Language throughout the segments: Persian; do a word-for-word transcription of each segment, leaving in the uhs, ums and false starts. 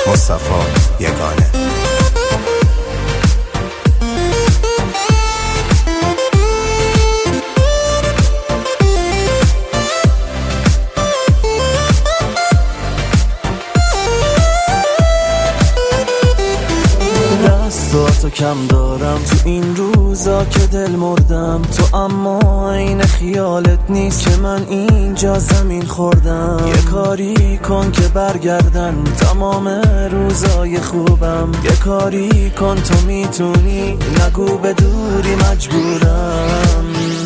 مصطفی یگانه. دستاتو کم دارم تو این روزا که دل مردم تو، اما این خیالت نیست که من اینجا زمین خوردم. یه کاری کن که برگردن تمام روزای خوبم، یه کاری کن تو میتونی، نگو به دوری مجبورم.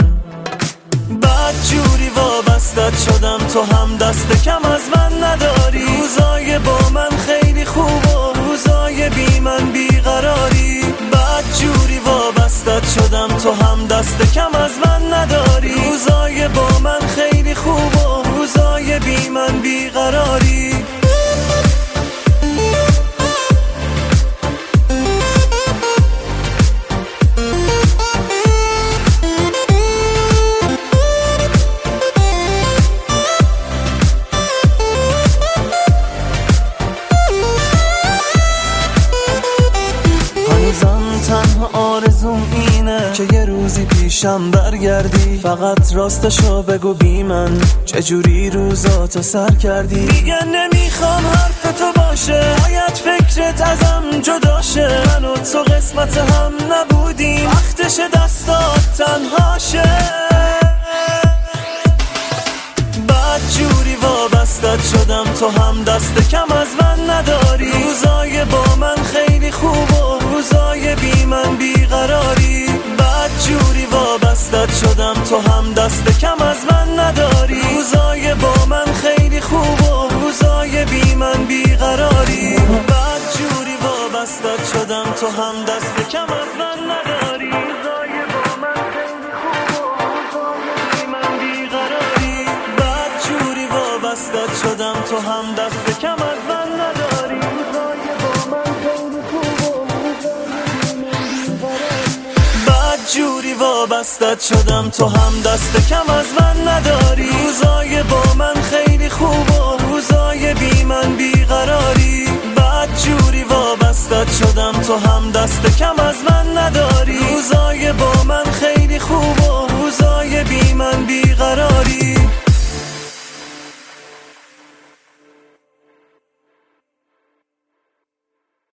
بد جوری وابستت شدم تو هم دست کم از من نداری، روزای با من خیلی خوب و روزای بی من بیقراری. بد جوری وابستت شدم تو هم دست کم از من نداری، روزای با من خیلی خوب و روزای بی من بیقراری. تنها آرزوم اینه که یه روزی پیشم برگردی، فقط راستشو بگو بی من چجوری روزاتو سر کردی. دیگه نمیخوام حرف تو باشه، باید فکرت ازم جدا شه، من و تو قسمت هم نبودیم، وقتش دستات تنها شه. بد جوری وابستت شدم تو هم دست کم از من نداری، روزای با من خیلی خوب و روزای بی من بیقراری. بد جوری وابستت شدم تو هم دست کم از من نداری، روزای با من خیلی خوب و روزای بی من بیقراری. بد جوری وابستت شدم تو هم دست کم از من نداری، روزای با من خیلی خوب و روزای بی من بیقراری. بد جوری وابستت شدم تو هم دست کم از من نداری، روزای با من خیلی خوب و جوری وابستت شدم تو هم دست کم از من نداری، روزای با من خیلی خوب و روزای بی من بیقراری. بد جوری وابستت شدم تو هم دست کم از من نداری، روزای با من خیلی خوب و روزای بی من بیقراری.